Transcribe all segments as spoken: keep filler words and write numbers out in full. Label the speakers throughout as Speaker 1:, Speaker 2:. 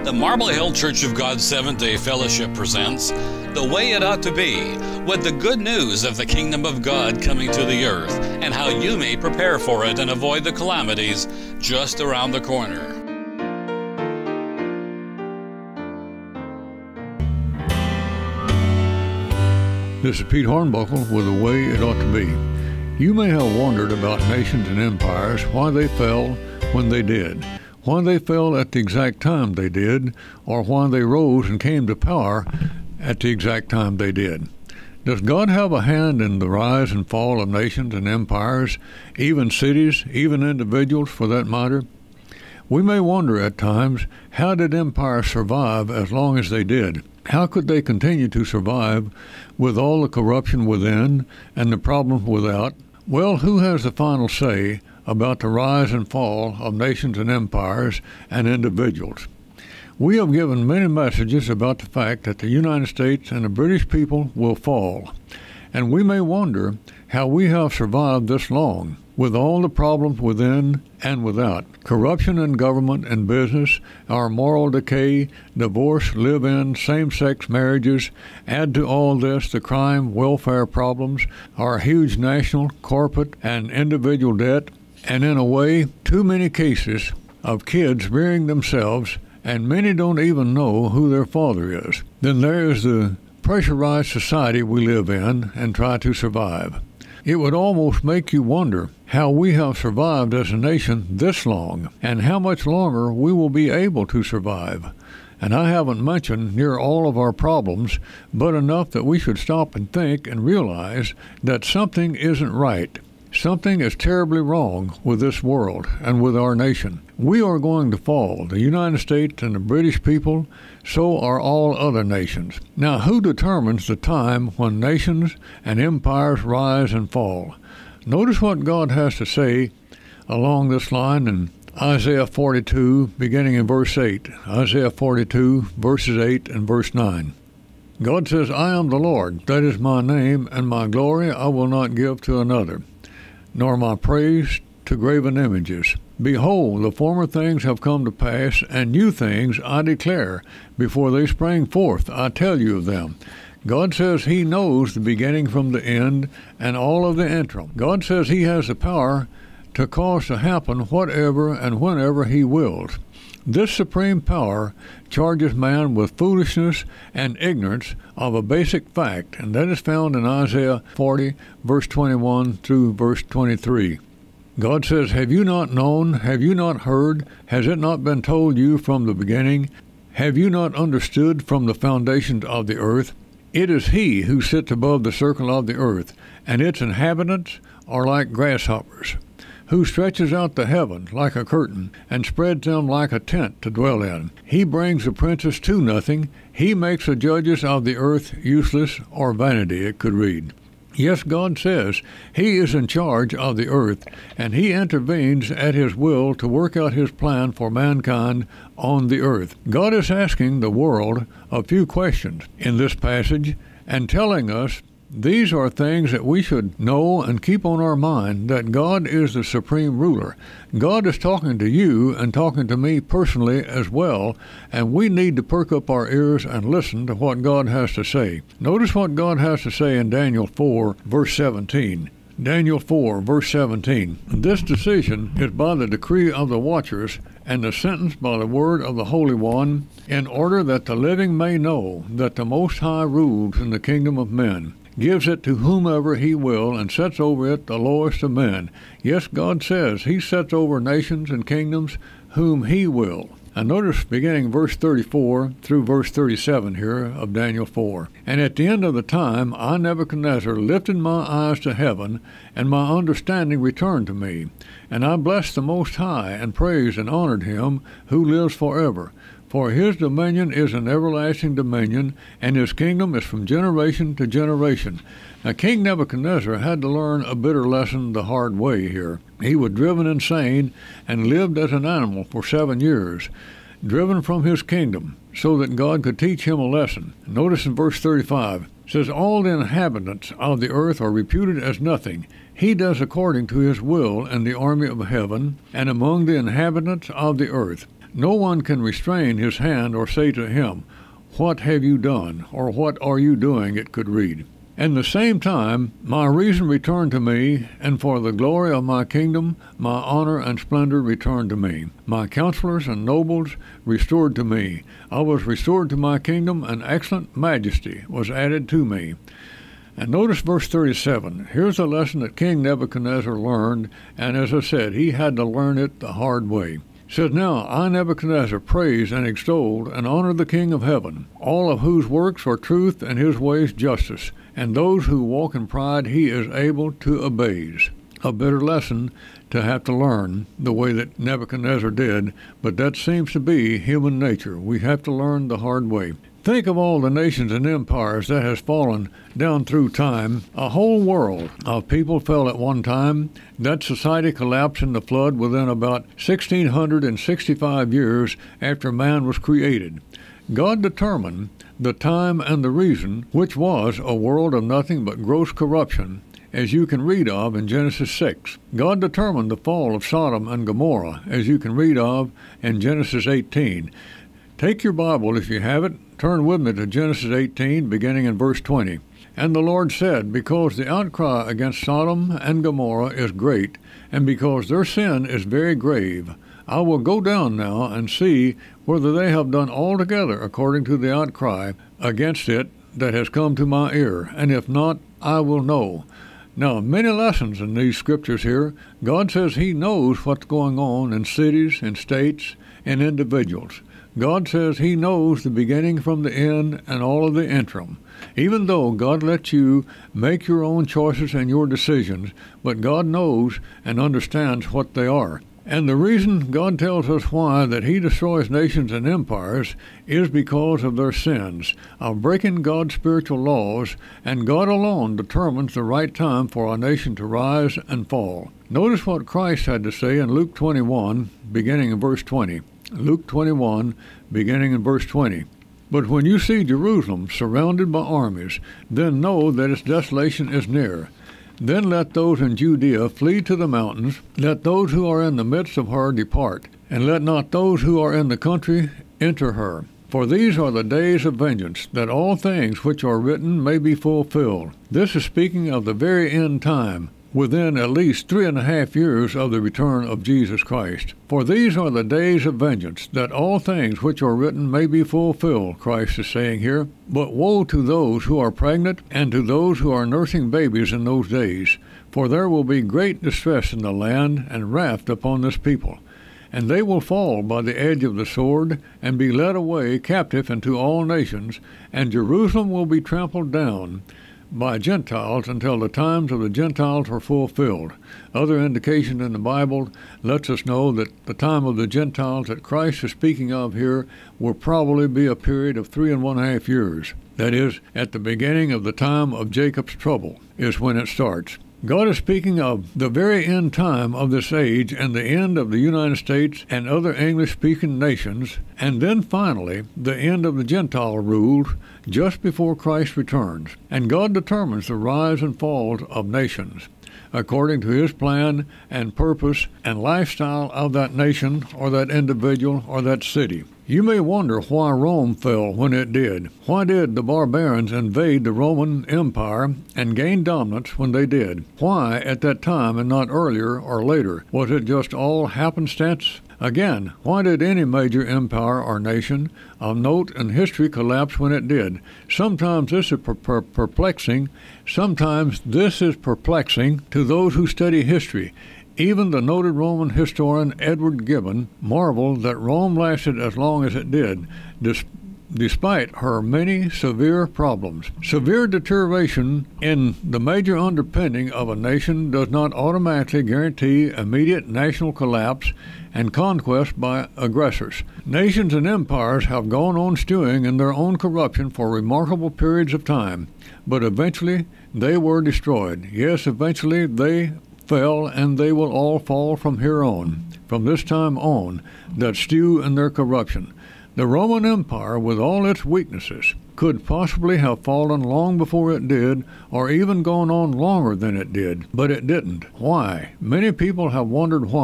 Speaker 1: The Marble Hill Church of God Seventh-day Fellowship presents The Way It Ought to Be, with the good news of the kingdom of God coming to the earth and how you may prepare for it and avoid the calamities just around the corner.
Speaker 2: This is Pete Hornbuckle with The Way It Ought to Be. You may have wondered about nations and empires, why they fell when they did, why they fell at the exact time they did, or why they rose and came to power at the exact time they did. Does God have a hand in the rise and fall of nations and empires, even cities, even individuals for that matter? We may wonder at times, how did empires survive as long as they did? How could they continue to survive with all the corruption within and the problems without? Well, who has the final say about the rise and fall of nations and empires and individuals? We have given many messages about the fact that the United States and the British people will fall, and we may wonder how we have survived this long with all the problems within and without. Corruption in government and business, our moral decay, divorce, live-in, same-sex marriages. Add to all this the crime, welfare problems, our huge national, corporate, and individual debt, and in a way, too many cases of kids rearing themselves, and many don't even know who their father is. Then there is the pressurized society we live in and try to survive. It would almost make you wonder how we have survived as a nation this long, and how much longer we will be able to survive. And I haven't mentioned near all of our problems, but enough that we should stop and think and realize that something isn't right. Something is terribly wrong with this world and with our nation. We are going to fall, the United States and the British people, so are all other nations. Now, who determines the time when nations and empires rise and fall? Notice what God has to say along this line in Isaiah forty-two, beginning in verse eight. Isaiah forty-two, verses eight and verse nine. God says, I am the Lord, that is my name, and my glory I will not give to another, nor my praise to graven images. Behold, the former things have come to pass, and new things I declare. Before they sprang forth, I tell you of them. God says he knows the beginning from the end and all of the interim. God says he has the power to cause to happen whatever and whenever he wills. This supreme power charges man with foolishness and ignorance of a basic fact, and that is found in Isaiah forty, verse twenty-one through verse twenty-three. God says, have you not known? Have you not heard? Has it not been told you from the beginning? Have you not understood from the foundations of the earth? It is he who sits above the circle of the earth, and its inhabitants are like grasshoppers, who stretches out the heavens like a curtain, and spreads them like a tent to dwell in. He brings the princes to nothing. He makes the judges of the earth useless or vanity, it could read. Yes, God says he is in charge of the earth, and he intervenes at his will to work out his plan for mankind on the earth. God is asking the world a few questions in this passage and telling us these are things that we should know and keep on our mind, that God is the supreme ruler. God is talking to you and talking to me personally as well, and we need to perk up our ears and listen to what God has to say. Notice what God has to say in Daniel four, verse seventeen. Daniel four, verse seventeen. This decision is by the decree of the watchers, and the sentence by the word of the Holy One, in order that the living may know that the Most High rules in the kingdom of men, gives it to whomever he will, and sets over it the lowest of men. Yes, God says he sets over nations and kingdoms whom he will. And notice beginning verse thirty-four through verse thirty-seven here of Daniel four. And at the end of the time, I, Nebuchadnezzar, lifted my eyes to heaven, and my understanding returned to me. And I blessed the Most High, and praised and honored him who lives forever. For his dominion is an everlasting dominion, and his kingdom is from generation to generation. Now, King Nebuchadnezzar had to learn a bitter lesson the hard way here. He was driven insane and lived as an animal for seven years, driven from his kingdom, so that God could teach him a lesson. Notice in verse thirty-five, it says, all the inhabitants of the earth are reputed as nothing. He does according to his will in the army of heaven and among the inhabitants of the earth. No one can restrain his hand or say to him, "What have you done?" or "What are you doing?" it could read. And the same time, my reason returned to me, and for the glory of my kingdom, my honor and splendor returned to me. My counselors and nobles restored to me. I was restored to my kingdom, and excellent majesty was added to me. And notice verse thirty-seven. Here's a lesson that King Nebuchadnezzar learned, and as I said, he had to learn it the hard way. It says, "Now I, Nebuchadnezzar, praise and extol and honor the King of heaven, all of whose works are truth and his ways justice, and those who walk in pride he is able to abase." A bitter lesson to have to learn the way that Nebuchadnezzar did, but that seems to be human nature. We have to learn the hard way. Think of all the nations and empires that has fallen down through time. A whole world of people fell at one time. That society collapsed in the flood within about one thousand six hundred sixty-five years after man was created. God determined the time and the reason, which was a world of nothing but gross corruption, as you can read of in Genesis six. God determined the fall of Sodom and Gomorrah, as you can read of in Genesis eighteen. Take your Bible, if you have it, turn with me to Genesis eighteen, beginning in verse twenty. "And the Lord said, Because the outcry against Sodom and Gomorrah is great, and because their sin is very grave, I will go down now and see whether they have done altogether according to the outcry against it that has come to my ear, and if not, I will know." Now, many lessons in these scriptures here. God says he knows what's going on in cities, in states, and individuals. God says he knows the beginning from the end and all of the interim. Even though God lets you make your own choices and your decisions, but God knows and understands what they are. And the reason God tells us why that he destroys nations and empires is because of their sins, of breaking God's spiritual laws, and God alone determines the right time for a nation to rise and fall. Notice what Christ had to say in Luke twenty-one, beginning in verse twenty. Luke twenty-one, beginning in verse twenty. "But when you see Jerusalem surrounded by armies, then know that its desolation is near. Then let those in Judea flee to the mountains, let those who are in the midst of her depart, and let not those who are in the country enter her. For these are the days of vengeance, that all things which are written may be fulfilled." This is speaking of the very end time, within at least three and a half years of the return of Jesus Christ. "For these are the days of vengeance, that all things which are written may be fulfilled," Christ is saying here. "But woe to those who are pregnant, and to those who are nursing babies in those days, for there will be great distress in the land, and wrath upon this people. And they will fall by the edge of the sword, and be led away captive into all nations, and Jerusalem will be trampled down by Gentiles until the times of the Gentiles are fulfilled." Other indication in the Bible lets us know that the time of the Gentiles that Christ is speaking of here will probably be a period of three and one half years. That is, at the beginning of the time of Jacob's trouble is when it starts. God is speaking of the very end time of this age and the end of the United States and other English-speaking nations, and then finally the end of the Gentile rule just before Christ returns. And God determines the rise and fall of nations according to his plan and purpose and lifestyle of that nation or that individual or that city. You may wonder why Rome fell when it did. Why did the barbarians invade the Roman Empire and gain dominance when they did? Why at that time and not earlier or later? Was it just all happenstance? Again, why did any major empire or nation of note in history collapse when it did? Sometimes this is per- per- perplexing. Sometimes this is perplexing to those who study history. Even the noted Roman historian Edward Gibbon marveled that Rome lasted as long as it did, dis- despite her many severe problems. Severe deterioration in the major underpinning of a nation does not automatically guarantee immediate national collapse and conquest by aggressors. Nations and empires have gone on stewing in their own corruption for remarkable periods of time, but eventually they were destroyed. Yes, eventually they fell, and they will all fall from here on, from this time on, that stew in their corruption. The Roman Empire, with all its weaknesses, could possibly have fallen long before it did, or even gone on longer than it did, but it didn't. Why? Many people have wondered why.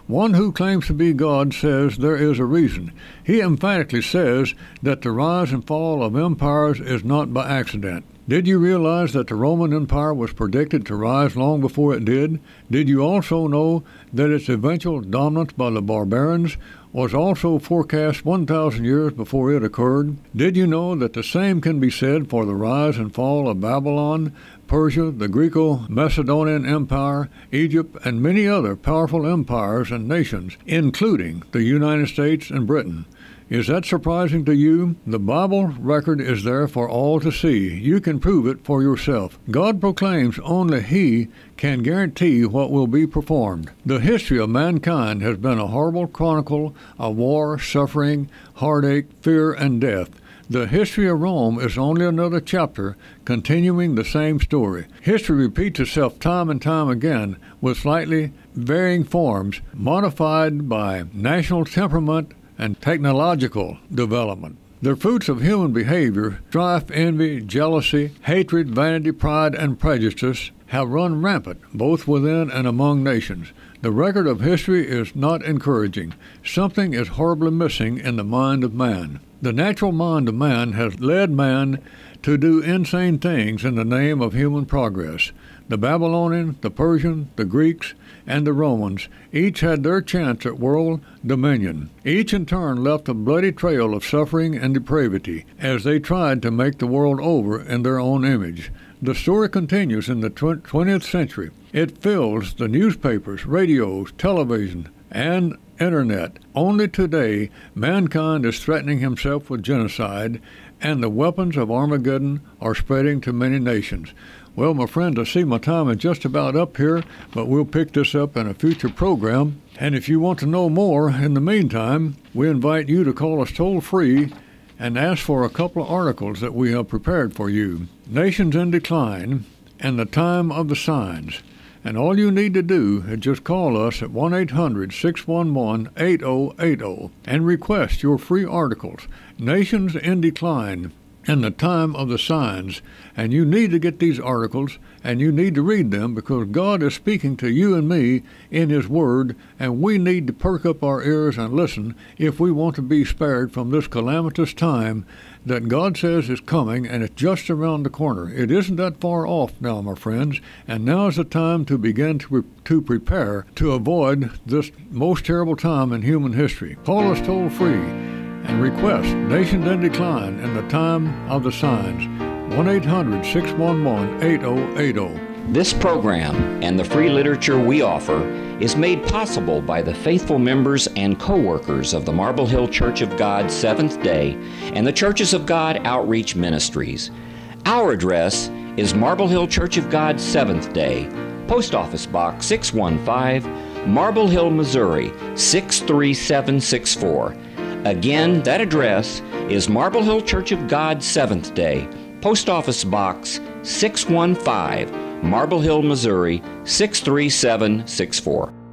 Speaker 2: One who claims to be God says there is a reason. He emphatically says that the rise and fall of empires is not by accident. Did you realize that the Roman Empire was predicted to rise long before it did? Did you also know that its eventual dominance by the barbarians was also forecast one thousand years before it occurred? Did you know that the same can be said for the rise and fall of Babylon, Persia, the Greco-Macedonian Empire, Egypt, and many other powerful empires and nations, including the United States and Britain? Is that surprising to you? The Bible record is there for all to see. You can prove it for yourself. God proclaims only He can guarantee what will be performed. The history of mankind has been a horrible chronicle of war, suffering, heartache, fear, and death. The history of Rome is only another chapter continuing the same story. History repeats itself time and time again with slightly varying forms, modified by national temperament and technological development. The fruits of human behavior, strife, envy, jealousy, hatred, vanity, pride, and prejudice have run rampant both within and among nations. The record of history is not encouraging. Something is horribly missing in the mind of man. The natural mind of man has led man to do insane things in the name of human progress. The Babylonian, the Persian, the Greeks, and the Romans each had their chance at world dominion. Each in turn left a bloody trail of suffering and depravity as they tried to make the world over in their own image. The story continues in the twentieth century. It fills the newspapers, radios, television, and internet. Only today, mankind is threatening himself with genocide, and the weapons of Armageddon are spreading to many nations. Well, my friends, I see my time is just about up here, but we'll pick this up in a future program. And if you want to know more, in the meantime, we invite you to call us toll-free and ask for a couple of articles that we have prepared for you. Nations in Decline and the Time of the Signs. And all you need to do is just call us at one eight hundred, six one one, eight oh eight oh and request your free articles, Nations in Decline and the Time of the Signs. And you need to get these articles, and you need to read them, because God is speaking to you and me in His Word, and we need to perk up our ears and listen if we want to be spared from this calamitous time that God says is coming, and it's just around the corner. It isn't that far off now, my friends, and now is the time to begin to, re- to prepare to avoid this most terrible time in human history. Call us toll-free and request Nations in Decline and the Time of the Signs. one eight hundred, six one one, eight oh eight oh.
Speaker 3: This program and the free literature we offer is made possible by the faithful members and co-workers of the Marble Hill Church of God Seventh Day and the Churches of God Outreach Ministries. Our address is Marble Hill Church of God Seventh Day, Post Office Box six one five, Marble Hill, Missouri six three seven six four. Again, that address is Marble Hill Church of God Seventh Day, Post Office Box six one five, Marble Hill, Missouri six three seven six four.